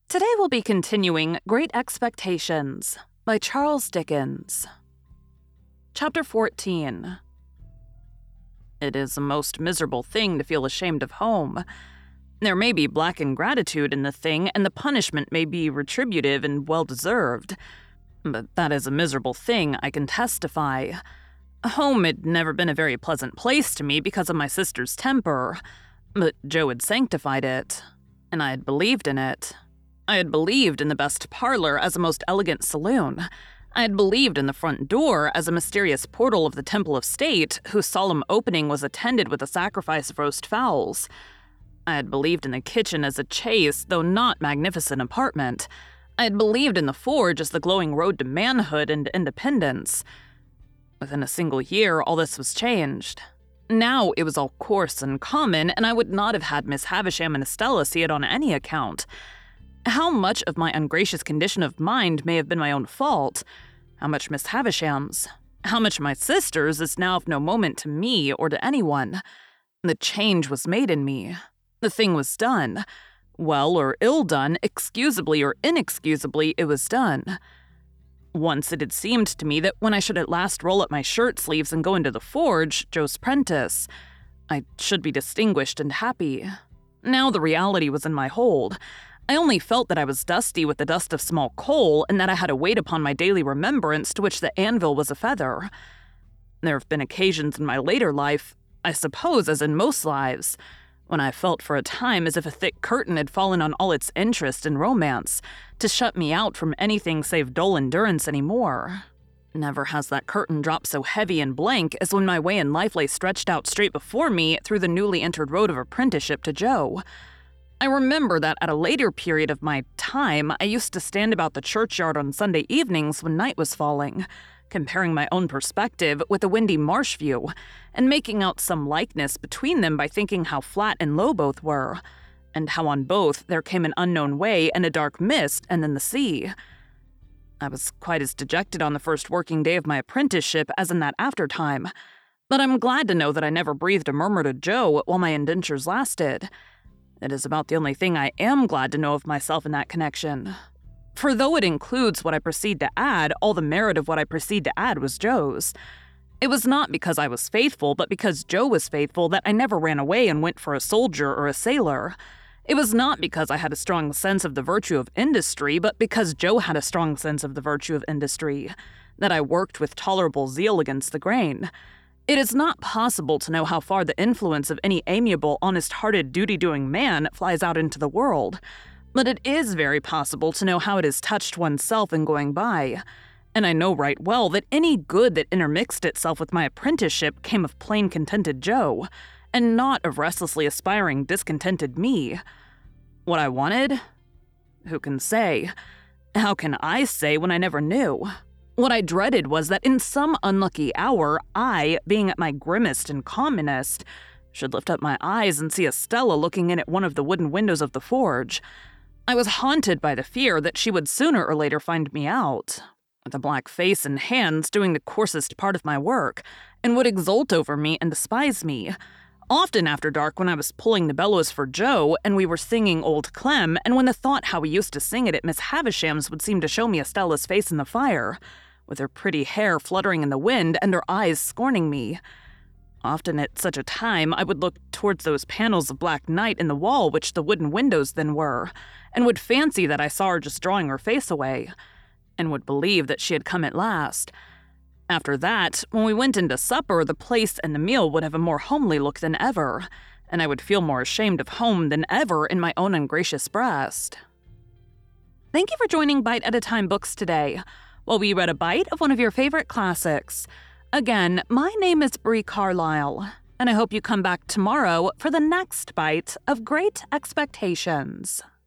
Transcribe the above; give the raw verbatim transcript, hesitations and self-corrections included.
Today we'll be continuing Great Expectations by Charles Dickens. Chapter fourteen. It is a most miserable thing to feel ashamed of home. There may be black ingratitude in the thing, and the punishment may be retributive and well-deserved. But that is a miserable thing, I can testify. Home had never been a very pleasant place to me because of my sister's temper, but Joe had sanctified it, and I had believed in it. I had believed in the best parlor as a most elegant saloon. I had believed in the front door as a mysterious portal of the Temple of State, whose solemn opening was attended with a sacrifice of roast fowls. I had believed in the kitchen as a chaste, though not magnificent apartment. I had believed in the forge as the glowing road to manhood and independence. Within a single year, all this was changed. Now it was all coarse and common, and I would not have had Miss Havisham and Estella see it on any account. How much of my ungracious condition of mind may have been my own fault? How much Miss Havisham's? How much my sister's is now of no moment to me or to anyone? The change was made in me. The thing was done. Well or ill done, excusably or inexcusably, it was done. Once it had seemed to me that when I should at last roll up my shirt sleeves and go into the forge, Joe's prentice, I should be distinguished and happy. Now the reality was in my hold. I only felt that I was dusty with the dust of small coal, and that I had a weight upon my daily remembrance to which the anvil was a feather. There have been occasions in my later life, I suppose as in most lives, when I felt for a time as if a thick curtain had fallen on all its interest and romance, to shut me out from anything save dull endurance any more. Never has that curtain dropped so heavy and blank as when my way in life lay stretched out straight before me through the newly entered road of apprenticeship to Joe. I remember that at a later period of my time, I used to stand about the churchyard on Sunday evenings when night was falling, comparing my own perspective with the windy marsh view, and making out some likeness between them by thinking how flat and low both were, and how on both there came an unknown way and a dark mist and then the sea. I was quite as dejected on the first working day of my apprenticeship as in that aftertime, but I'm glad to know that I never breathed a murmur to Joe while my indentures lasted. It is about the only thing I am glad to know of myself in that connection. For though it includes what I proceed to add, all the merit of what I proceed to add was Joe's. It was not because I was faithful, but because Joe was faithful that I never ran away and went for a soldier or a sailor. It was not because I had a strong sense of the virtue of industry, but because Joe had a strong sense of the virtue of industry, that I worked with tolerable zeal against the grain. It is not possible to know how far the influence of any amiable, honest-hearted, duty-doing man flies out into the world, but it is very possible to know how it has touched oneself in going by, and I know right well that any good that intermixed itself with my apprenticeship came of plain contented Joe, and not of restlessly aspiring, discontented me. What I wanted? Who can say? How can I say when I never knew? What I dreaded was that in some unlucky hour, I, being at my grimmest and commonest, should lift up my eyes and see Estella looking in at one of the wooden windows of the forge. I was haunted by the fear that she would sooner or later find me out, with a black face and hands doing the coarsest part of my work, and would exult over me and despise me. Often after dark when I was pulling the bellows for Joe, and we were singing Old Clem, and when the thought how we used to sing it at Miss Havisham's would seem to show me Estella's face in the fire, with her pretty hair fluttering in the wind and her eyes scorning me. Often at such a time I would look towards those panels of black night in the wall which the wooden windows then were, and would fancy that I saw her just drawing her face away, and would believe that she had come at last. After that, when we went into supper, the place and the meal would have a more homely look than ever, and I would feel more ashamed of home than ever in my own ungracious breast. Thank you for joining Bite at a Time Books today, while we read a bite of one of your favorite classics. Again, my name is Brie Carlisle, and I hope you come back tomorrow for the next bite of Great Expectations.